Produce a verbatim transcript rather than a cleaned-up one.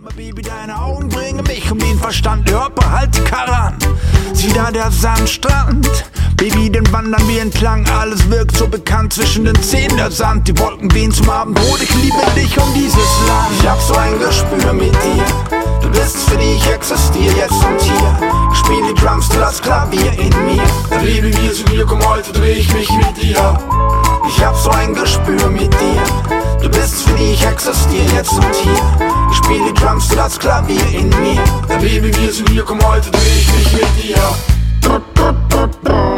Baby, deine Augen bringen mich um den Verstand. Hört, behalt die Karre an. Sieh da der Sandstrand. Baby, den wandern wir entlang. Alles wirkt so bekannt zwischen den Zähnen der Sand. Die Wolken wehen zum Abendbrot. Ich liebe dich um dieses Land. Ich hab so ein Gespür mit dir. Du bist, für die ich existiere, jetzt und hier. Ich spiel die Drums, du das Klavier in mir. Dann leben wir so Glück, um heute dreh ich mich mit dir. Ich hab so ein Gespür mit dir. Du bist, für die ich existiere, jetzt und hier. Ich spiel die Drums, du das Klavier in mir. Dann leben wir so Glück, um heute dreh ich mich mit dir.